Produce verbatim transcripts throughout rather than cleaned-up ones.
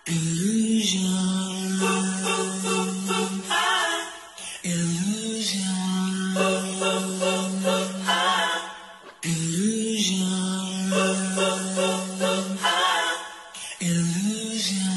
Illusion. Illusion. Illusion. Illusion.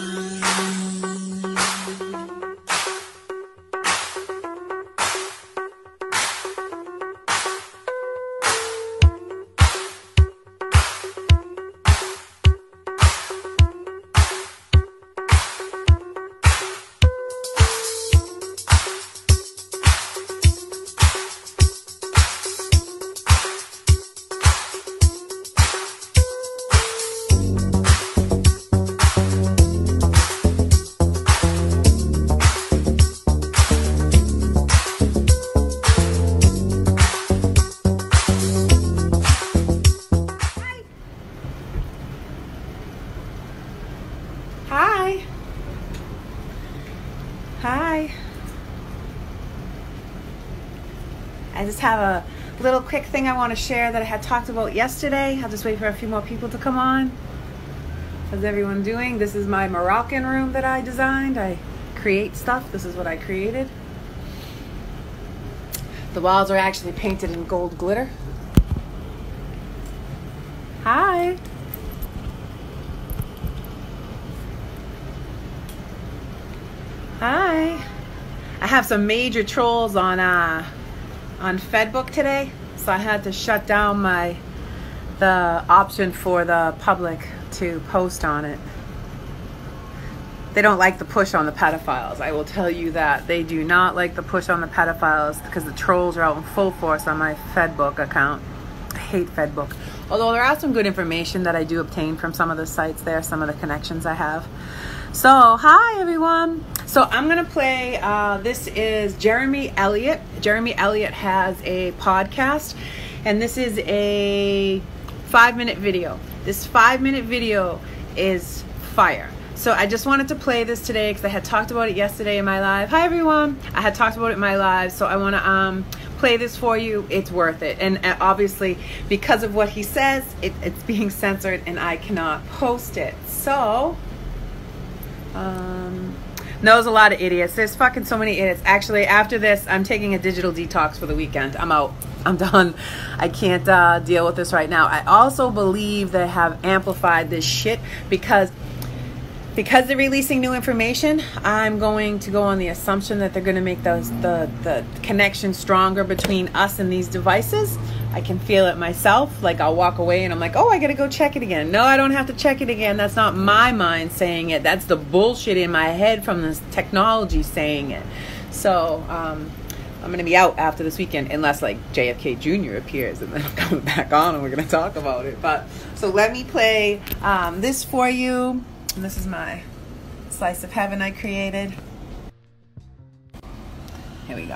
Hi. Hi. I just have a little quick thing I want to share that I had talked about yesterday. I'll just wait for a few more people to come on. How's everyone doing? This is my Moroccan room that I designed. I create stuff. This is what I created. The walls are actually painted in gold glitter. Hi. Hi. I have some major trolls on uh, on Fedbook today, so I had to shut down my the option for the public to post on it. They don't like the push on the pedophiles. I will tell you that. They do not like the push on the pedophiles because the trolls are out in full force on my Fedbook account. I hate Fedbook. Although there are some good information that I do obtain from some of the sites there, some of the connections I have. So, hi everyone. So I'm going to play, uh, this is Jeremy Elliott. Jeremy Elliott has a podcast, and this is a five minute video. This five minute video is fire. So I just wanted to play this today because I had talked about it yesterday in my live. Hi everyone. I had talked about it in my live, so I want to um, play this for you. It's worth it. And uh, obviously, because of what he says, it, it's being censored and I cannot post it. So... Um, no, there's a lot of idiots. There's fucking so many idiots. Actually, after this, I'm taking a digital detox for the weekend. I'm out. I'm done. I can't uh, deal with this right now. I also believe they have amplified this shit because because they're releasing new information. I'm going to go on the assumption that they're going to make those the the connection stronger between us and these devices. I can feel it myself. Like I'll walk away and I'm like, oh, I got to go check it again. No, I don't have to check it again. That's not my mind saying it. That's the bullshit in my head from this technology saying it. So um, I'm going to be out after this weekend unless like J F K Junior appears and then I'm coming back on and we're going to talk about it. But so let me play um, this for you. And this is my slice of heaven I created. Here we go.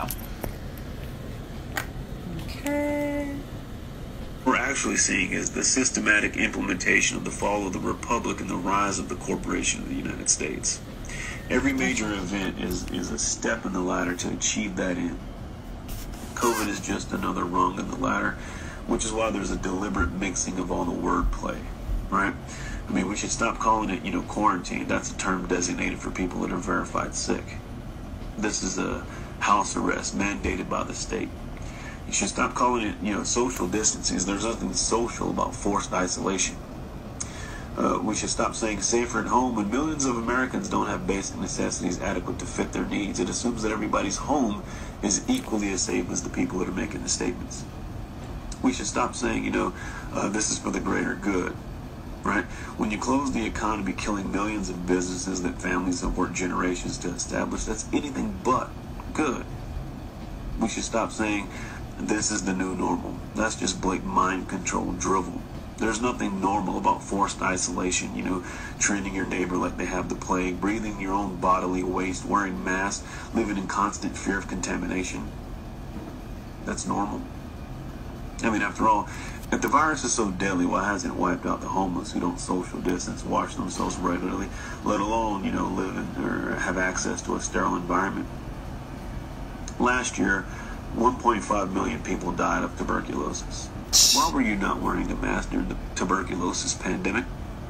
Okay. What we're actually seeing is the systematic implementation of the fall of the Republic and the rise of the corporation of the United States. Every major event is, is a step in the ladder to achieve that end. COVID is just another rung in the ladder, which is why there's a deliberate mixing of all the wordplay, right? I mean, we should stop calling it, you know, quarantine. That's a term designated for people that are verified sick. This is a house arrest mandated by the state. You should stop calling it, you know, social distancing. There's nothing social about forced isolation. Uh, we should stop saying safer at home when millions of Americans don't have basic necessities adequate to fit their needs. It assumes that everybody's home is equally as safe as the people that are making the statements. We should stop saying, you know, uh, this is for the greater good, right? When you close the economy, killing millions of businesses that families have worked generations to establish, that's anything but good. We should stop saying, this is the new normal. That's just blatant mind control drivel. There's nothing normal about forced isolation, you know, treating your neighbor like they have the plague, breathing your own bodily waste, wearing masks, living in constant fear of contamination. That's normal. I mean, after all, if the virus is so deadly, why hasn't it wiped out the homeless who don't social distance, wash themselves regularly, let alone, you know, live in or have access to a sterile environment? Last year, one point five million people died of tuberculosis. Why were you not wearing a mask during the tuberculosis pandemic?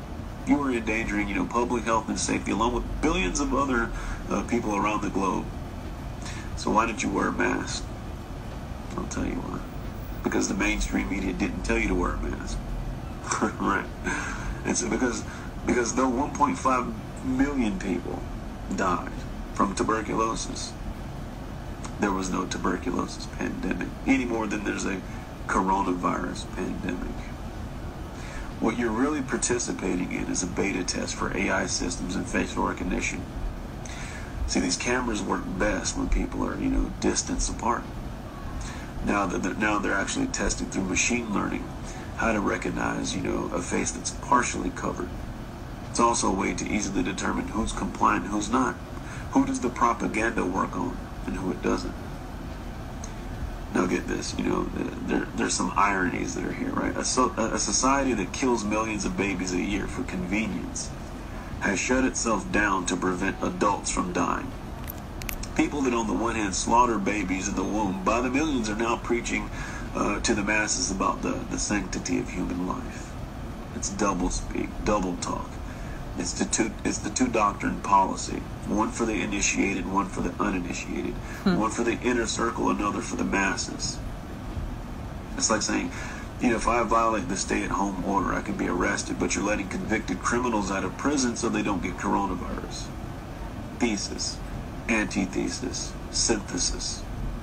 You are endangering, you know, public health and safety along with billions of other uh, people around the globe. So why didn't you wear a mask? I'll tell you why. Because the mainstream media didn't tell you to wear a mask. Right? And so because because though one point five million people died from tuberculosis, there was no tuberculosis pandemic any more than there's a coronavirus pandemic. What you're really participating in is a beta test for A I systems and facial recognition. See, these cameras work best when people are, you know, distance apart. Now that they're, now they're actually testing through machine learning how to recognize, you know, a face that's partially covered. It's also a way to easily determine who's compliant and who's not. Who does the propaganda work on and who it doesn't. Now get this, you know, there, there's some ironies that are here, right? A, so, a society that kills millions of babies a year for convenience has shut itself down to prevent adults from dying. People that on the one hand slaughter babies in the womb by the millions are now preaching uh, to the masses about the, the sanctity of human life. It's double speak, double talk. It's the two, it's the two doctrine policy. One for the initiated, one for the uninitiated. Hmm. One for the inner circle, another for the masses. It's like saying, you know, if I violate the stay-at-home order, I can be arrested, but you're letting convicted criminals out of prison so they don't get coronavirus. Thesis, antithesis, synthesis.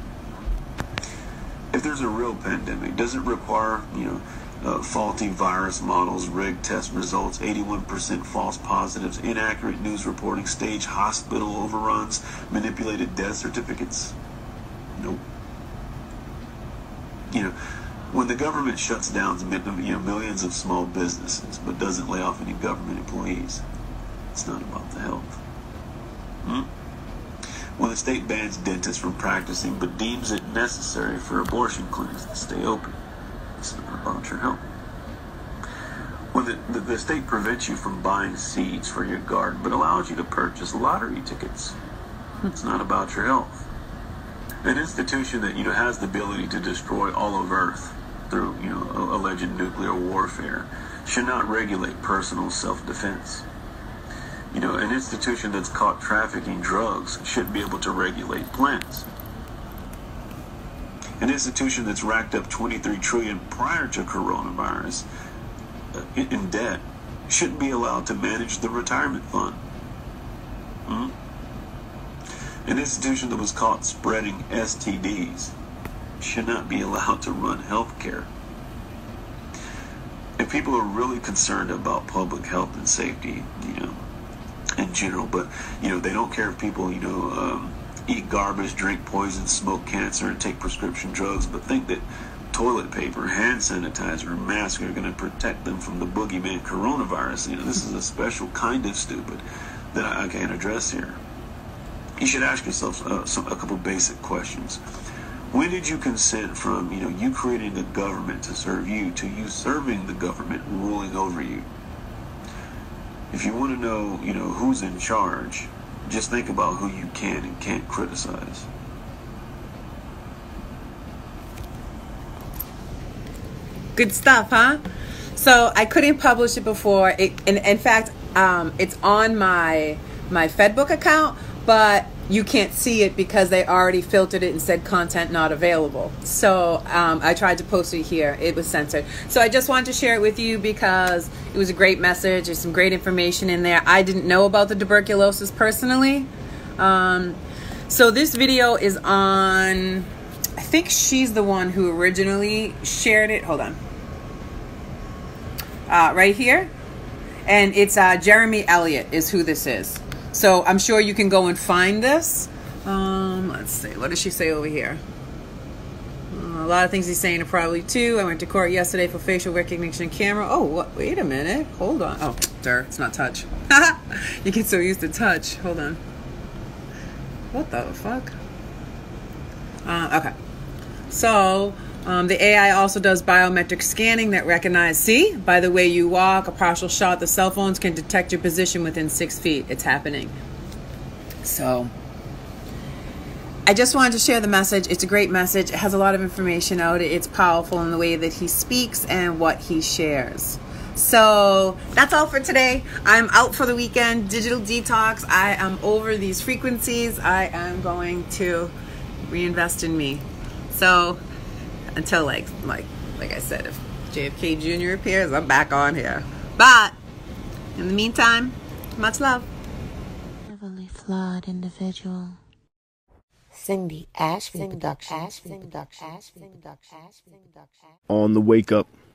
If there's a real pandemic, does it require, you know, Uh, faulty virus models, rigged test results, eighty-one percent false positives, inaccurate news reporting, staged hospital overruns, manipulated death certificates? Nope. You know, when the government shuts down, you know, millions of small businesses but doesn't lay off any government employees, it's not about the health. Hmm? When the state bans dentists from practicing but deems it necessary for abortion clinics to stay open, it's not about your health. When the, the, the state prevents you from buying seeds for your garden but allows you to purchase lottery tickets, it's not about your health. An institution that, you know, has the ability to destroy all of Earth through, you know, alleged nuclear warfare should not regulate personal self-defense. You know, an institution that's caught trafficking drugs shouldn't be able to regulate plants. An institution that's racked up twenty-three trillion dollars prior to coronavirus uh, in debt shouldn't be allowed to manage the retirement fund. Hmm? An institution that was caught spreading S T Ds should not be allowed to run healthcare. If people are really concerned about public health and safety, you know, in general, but, you know, they don't care if people, you know, um, eat garbage, drink poison, smoke cancer, and take prescription drugs, but think that toilet paper, hand sanitizer, and masks are going to protect them from the boogeyman coronavirus. You know, this is a special kind of stupid that I, I can't address here. You should ask yourself uh, some, a couple basic questions. When did you consent from, you know, you creating a government to serve you to you serving the government ruling over you? If you want to know, you know, who's in charge, just think about who you can and can't criticize. Good stuff, huh? So I couldn't publish it before. It, in, in fact, um, it's on my my Fedbook account, but you can't see it because they already filtered it and said content not available. So um, I tried to post it here. It was censored. So I just wanted to share it with you because it was a great message. There's some great information in there. I didn't know about the tuberculosis personally. Um, so this video is on, I think she's the one who originally shared it. Hold on. Uh, right here. And it's uh, Jeremy Elliott is who this is. So I'm sure you can go and find this. Um, let's see. What does she say over here? Uh, a lot of things he's saying are probably too. I went to court yesterday for facial recognition camera. Oh, what? Wait a minute. Hold on. Oh, there. It's not touch. You get so used to touch. Hold on. What the fuck? Uh, okay. So um, the A I also does biometric scanning that recognizes, see, by the way you walk, a partial shot, the cell phones can detect your position within six feet. It's happening. So I just wanted to share the message. It's a great message. It has a lot of information out. It's powerful in the way that he speaks and what he shares. So that's all for today. I'm out for the weekend, digital detox. I am over these frequencies. I am going to reinvest in me. So until like like like I said, if J F K Junior appears, I'm back on here. But in the meantime, much love. Heavily flawed individual. Cindy Ashby Productions. On the Wake Up